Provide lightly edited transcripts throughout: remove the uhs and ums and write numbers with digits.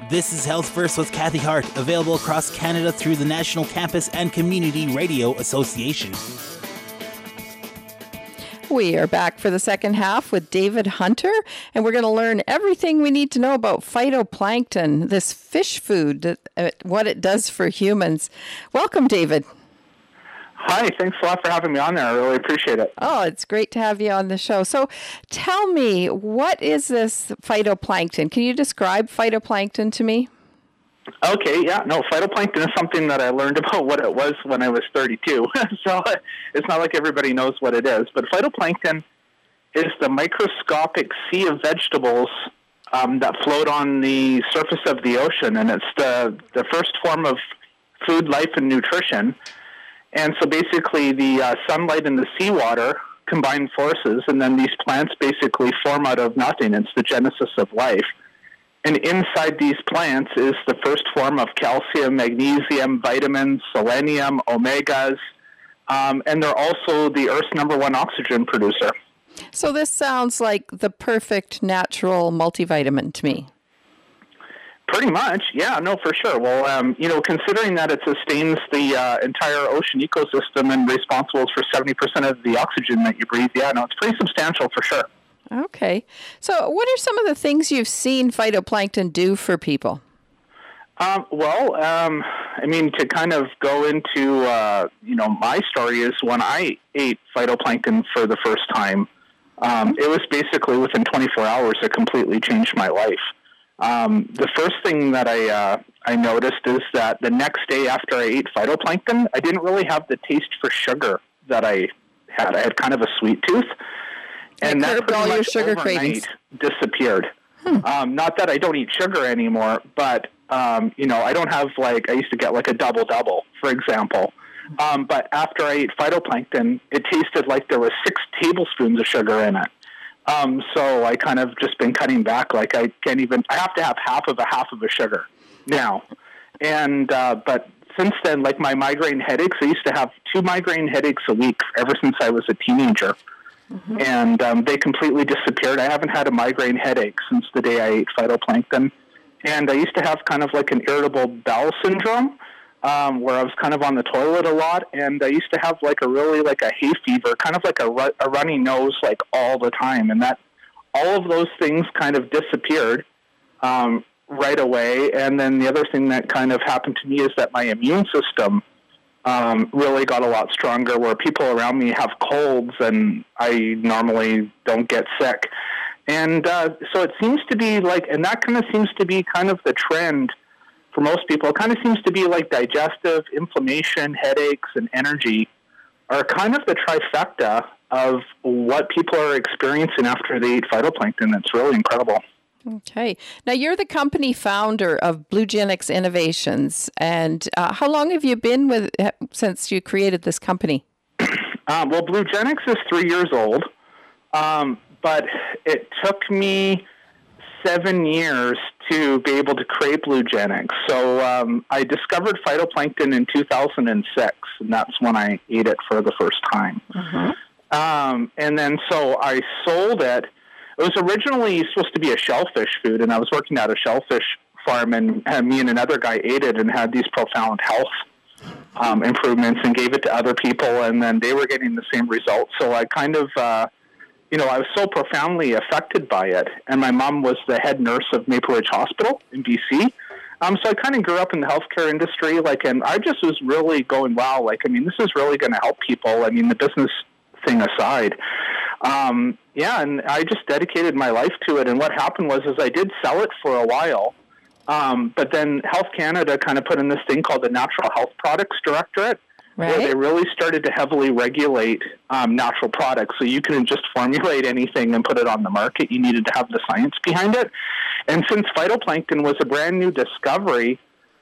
This is Health First with Kathy Hart, available across Canada through the National Campus and Community Radio Association. We are back for the second half with David Hunter, and we're going to learn everything we need to know about phytoplankton, this fish food, what it does for humans. Welcome, David. Hi, thanks a lot for having me on there. I really appreciate it. Oh, it's great to have you on the show. So tell me, what is this phytoplankton? Can you describe phytoplankton to me? Okay, yeah. No, phytoplankton is something that I learned about what it was when I was 32. So it's not like everybody knows what it is. But phytoplankton is the microscopic sea of vegetables that float on the surface of the ocean. And it's the first form of food, life, and nutrition. And so basically the sunlight and the seawater combine forces, and then these plants basically form out of nothing. It's the genesis of life. And inside these plants is the first form of calcium, magnesium, vitamins, selenium, omegas, and they're also the Earth's number one oxygen producer. So this sounds like the perfect natural multivitamin to me. Pretty much, yeah, no, for sure. Well, considering that it sustains the entire ocean ecosystem and responsible for 70% of the oxygen that you breathe, yeah, no, it's pretty substantial for sure. Okay. So what are some of the things you've seen phytoplankton do for people? To kind of go into, my story is when I ate phytoplankton for the first time, it was basically within 24 hours it completely changed my life. The first thing that I noticed is that the next day after I ate phytoplankton, I didn't really have the taste for sugar that I had. I had kind of a sweet tooth. And that pretty much overnight disappeared. Not that I don't eat sugar anymore, but, I don't have I used to get a double-double, for example. But after I ate phytoplankton, it tasted like there was 6 tablespoons of sugar in it. So I kind of just been cutting back. I have to have half of a sugar now. And, but since then, my migraine headaches, I used to have 2 migraine headaches a week ever since I was a teenager. Mm-hmm. And they completely disappeared. I haven't had a migraine headache since the day I ate phytoplankton. And I used to have kind of an irritable bowel syndrome, where I was kind of on the toilet a lot. And I used to have a hay fever, kind of a runny nose all the time. And that all of those things kind of disappeared right away. And then the other thing that kind of happened to me is that my immune system really got a lot stronger, where people around me have colds and I normally don't get sick. And so it seems to be and that kind of seems to be kind of the trend for most people. It kind of seems to be digestive, inflammation, headaches, and energy are kind of the trifecta of what people are experiencing after they eat phytoplankton. It's really incredible. Okay. Now, you're the company founder of Bluegenics Innovations. And how long have you been since you created this company? Bluegenics is 3 years old, but it took me 7 years to be able to create Bluegenics. So I discovered phytoplankton in 2006, and that's when I ate it for the first time. Mm-hmm. And then so I sold it. It was originally supposed to be a shellfish food, and I was working at a shellfish farm, and me and another guy ate it and had these profound health improvements and gave it to other people, and then they were getting the same results. So I kind of, I was so profoundly affected by it, and my mom was the head nurse of Maple Ridge Hospital in BC. So I kind of grew up in the healthcare industry, and I just was really going, wow, this is really going to help people. The business thing aside. And I just dedicated my life to it. And what happened was I did sell it for a while, but then Health Canada kind of put in this thing called the Natural Health Products Directorate, where they really started to heavily regulate natural products. So you couldn't just formulate anything and put it on the market. You needed to have the science behind it. And since phytoplankton was a brand new discovery,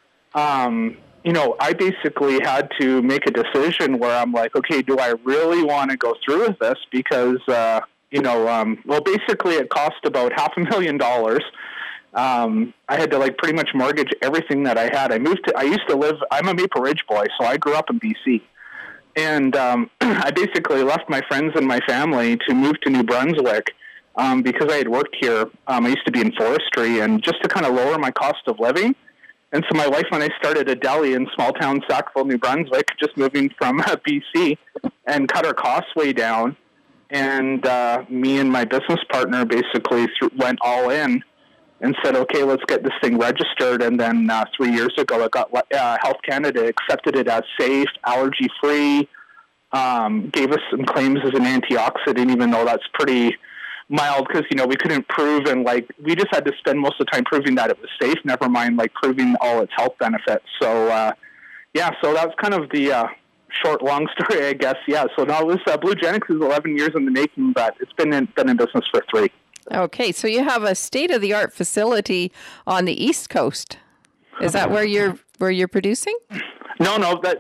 I basically had to make a decision where I'm okay, do I really want to go through with this? Because, basically it cost about $500,000. I had to pretty much mortgage everything that I had. I'm a Maple Ridge boy, so I grew up in BC. And I basically left my friends and my family to move to New Brunswick because I had worked here. I used to be in forestry, and just to kind of lower my cost of living. And so my wife and I started a deli in small town Sackville, New Brunswick, just moving from BC, and cut our costs way down. And me and my business partner basically went all in and said, okay, let's get this thing registered. And then 3 years ago, it got Health Canada accepted it as safe, allergy-free, gave us some claims as an antioxidant, even though that's pretty mild because, we couldn't prove, and we just had to spend most of the time proving that it was safe, never mind proving all its health benefits. So, so that's kind of the short, long story, I guess. Yeah, so now this Bluegenics is 11 years in the making, but it's been in business for 3. Okay, so you have a state-of-the-art facility on the East Coast. Is that where you're producing? No.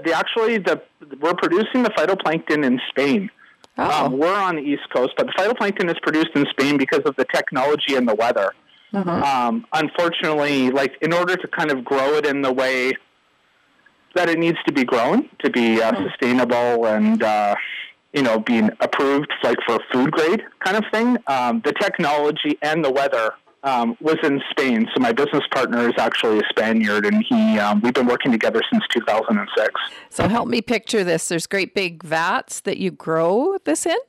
We're producing the phytoplankton in Spain. Oh. We're on the East Coast, but the phytoplankton is produced in Spain because of the technology and the weather. Unfortunately, in order to kind of grow it in the way that it needs to be grown to be sustainable and being approved for food grade kind of thing, the technology and the weather was in Spain. So my business partner is actually a Spaniard, and we've been working together since 2006. So help me picture this. There's great big vats that you grow this in?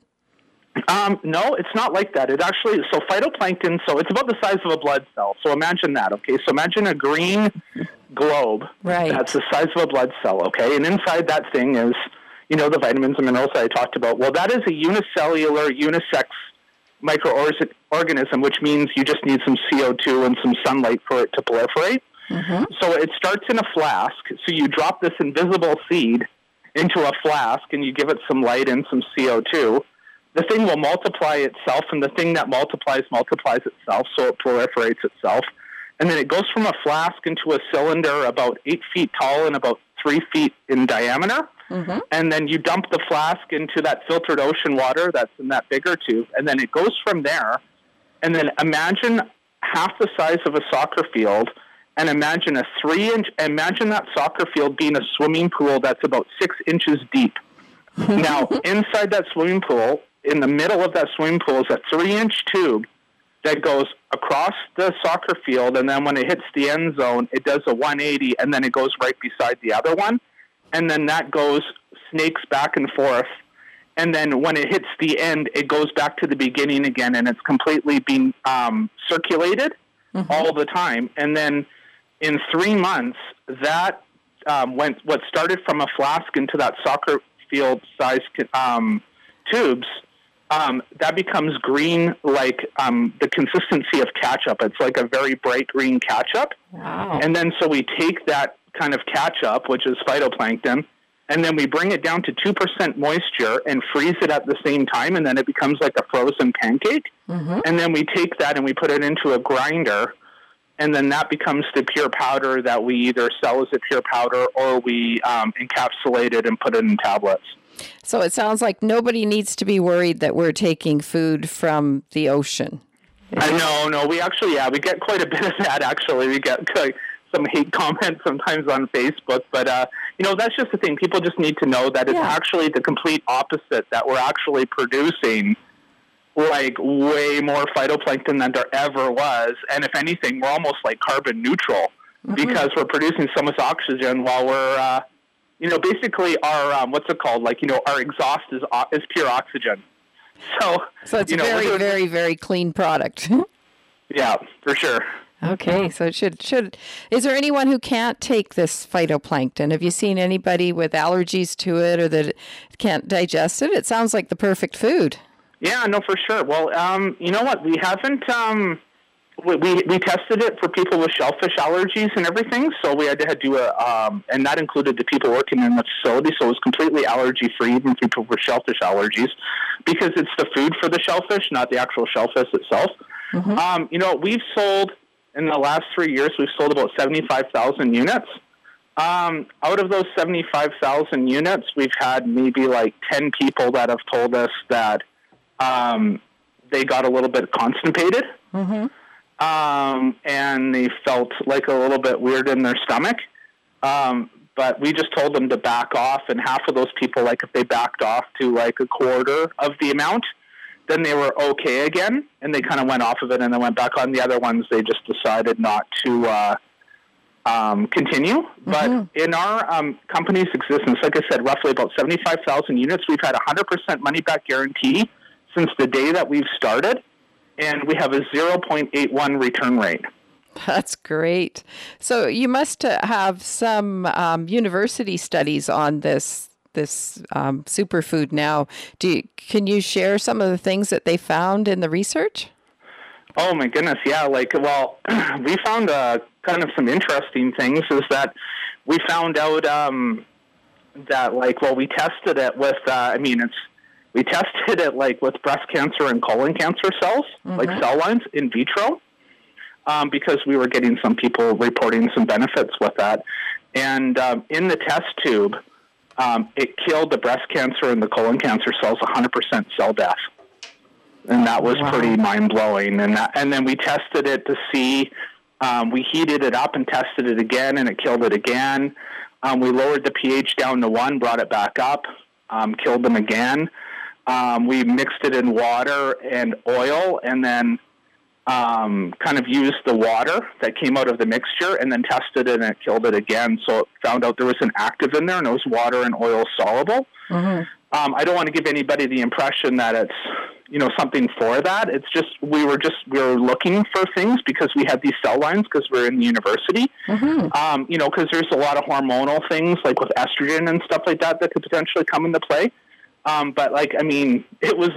No, it's not like that. So phytoplankton, so it's about the size of a blood cell. So imagine that, okay? So imagine a green globe. Right. That's the size of a blood cell, okay? And inside that thing is, the vitamins and minerals that I talked about. Well, that is a unicellular, unisex microorganism, which means you just need some CO2 and some sunlight for it to proliferate. So it starts in a flask. So you drop this invisible seed into a flask and you give it some light and some CO2. The thing will multiply itself, and the thing that multiplies itself, so it proliferates itself. And then it goes from a flask into a cylinder about 8 feet tall and about 3 feet in diameter. And then you dump the flask into that filtered ocean water that's in that bigger tube, and then it goes from there. And then imagine half the size of a soccer field, and imagine imagine that soccer field being a swimming pool that's about 6 inches deep. Now, inside that swimming pool, in the middle of that swimming pool, is a 3-inch tube that goes across the soccer field, and then when it hits the end zone, it does a 180, and then it goes right beside the other one. And then that snakes back and forth. And then when it hits the end, it goes back to the beginning again, and it's completely being circulated all the time. And then in 3 months, that what started from a flask into that soccer field-sized tubes, that becomes green, the consistency of ketchup. It's like a very bright green ketchup. Wow. And then so we take that kind of ketchup, which is phytoplankton, and then we bring it down to 2% moisture and freeze it at the same time, and then it becomes like a frozen pancake. And then we take that and we put it into a grinder, and then that becomes the pure powder that we either sell as a pure powder or we encapsulate it and put it in tablets. So it sounds like nobody needs to be worried that we're taking food from the ocean. No, we actually, we get quite a bit of that, actually. We get some hate comments sometimes on Facebook, but, that's just the thing. People just need to know that it's actually the complete opposite, that we're actually producing, way more phytoplankton than there ever was. And if anything, we're almost carbon neutral because we're producing so much oxygen while we're, basically our, what's it called? Our exhaust is pure oxygen. So it's a very, very, very clean product. Yeah, for sure. Okay, so it should. Is there anyone who can't take this phytoplankton? Have you seen anybody with allergies to it or that can't digest it? It sounds like the perfect food. Yeah, no, for sure. Well, you know what? We haven't. We tested it for people with shellfish allergies and everything. So we had to do and that included the people working in the facility. So it was completely allergy free, even for people with shellfish allergies, because it's the food for the shellfish, not the actual shellfish itself. We've sold. In the last 3 years, we've sold about 75,000 units. Out of those 75,000 units, we've had maybe 10 people that have told us that they got a little bit constipated. And they felt a little bit weird in their stomach. But we just told them to back off, and half of those people, if they backed off to a quarter of the amount, then they were okay again, and they kind of went off of it and then went back on. The other ones, they just decided not to continue. But in our company's existence, like I said, roughly about 75,000 units, we've had 100% money-back guarantee since the day that we've started, and we have a 0.81 return rate. That's great. So you must have some university studies on this superfood now. Can you share some of the things that they found in the research? Oh my goodness, yeah. We found kind of some interesting things. Is that we found out that we tested it with. We tested it with breast cancer and colon cancer cells, like cell lines in vitro, because we were getting some people reporting some benefits with that, and in the test tube. It killed the breast cancer and the colon cancer cells 100% cell death. And that was pretty mind-blowing. And then we tested it to see, we heated it up and tested it again, and it killed it again. We lowered the pH down to 1, brought it back up, killed them again. We mixed it in water and oil, and then kind of used the water that came out of the mixture and then tested it, and it killed it again. So it found out there was an active in there, and it was water and oil soluble. I don't want to give anybody the impression that it's, something for that. It's just, we were looking for things because we had these cell lines because we're in the university. Because there's a lot of hormonal things like with estrogen and stuff like that could potentially come into play. But it was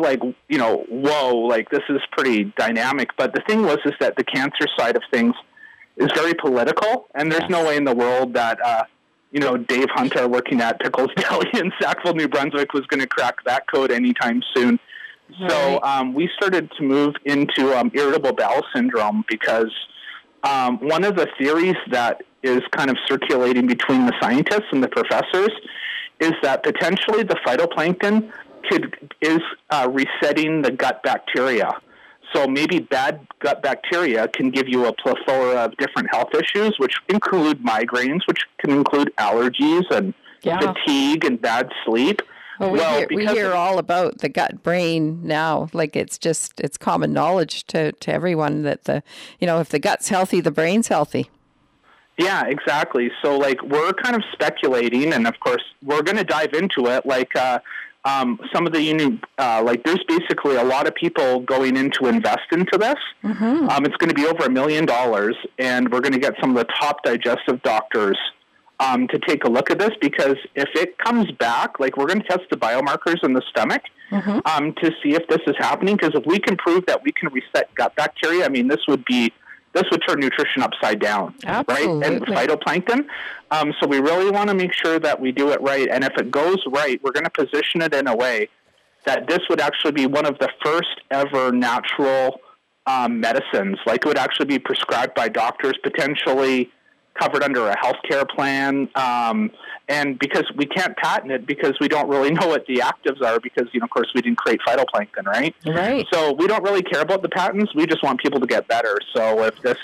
whoa, this is pretty dynamic. But the thing is that the cancer side of things is very political, and there's no way in the world that, Dave Hunter working at Pickles Deli in Sackville, New Brunswick was going to crack that code anytime soon. Right. So we started to move into irritable bowel syndrome because one of the theories that is kind of circulating between the scientists and the professors is that potentially the phytoplankton is resetting the gut bacteria. So maybe bad gut bacteria can give you a plethora of different health issues, which include migraines, which can include allergies and fatigue and bad sleep. Well, we hear all about the gut brain now. It's common knowledge to everyone that if the gut's healthy, the brain's healthy. Yeah, exactly. So we're kind of speculating, and of course we're going to dive into it. Some of the there's basically a lot of people going in to invest into this. It's going to be over $1 million, and we're going to get some of the top digestive doctors to take a look at this, because if it comes back, we're going to test the biomarkers in the stomach to see if this is happening. Because if we can prove that we can reset gut bacteria, this would turn nutrition upside down, Absolutely. Right? And phytoplankton. So we really want to make sure that we do it right. And if it goes right, we're going to position it in a way that this would actually be one of the first ever natural medicines. It would actually be prescribed by doctors, potentially covered under a healthcare plan. And because we can't patent it because we don't really know what the actives are because, of course, we didn't create phytoplankton, right? Right. So we don't really care about the patents. We just want people to get better. So if this,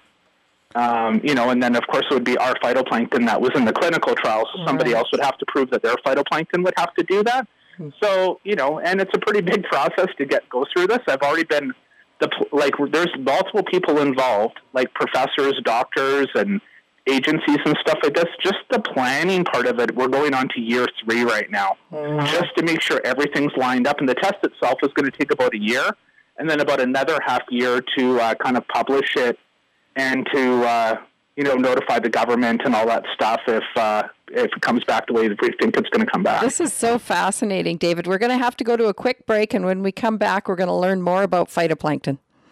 and then, of course, it would be our phytoplankton that was in the clinical trials. So somebody else would have to prove that their phytoplankton would have to do that. So, and it's a pretty big process to go through this. I've already been, there's multiple people involved, like professors, doctors, and agencies and stuff like this. Just the planning part of it, we're going on to year 3 right now, just to make sure everything's lined up. And the test itself is going to take about a year, and then about another half year to kind of publish it and to notify the government and all that stuff if it comes back the way that we think it's going to come back. This is so fascinating, David. We're going to have to go to a quick break, and when we come back, we're going to learn more about phytoplankton.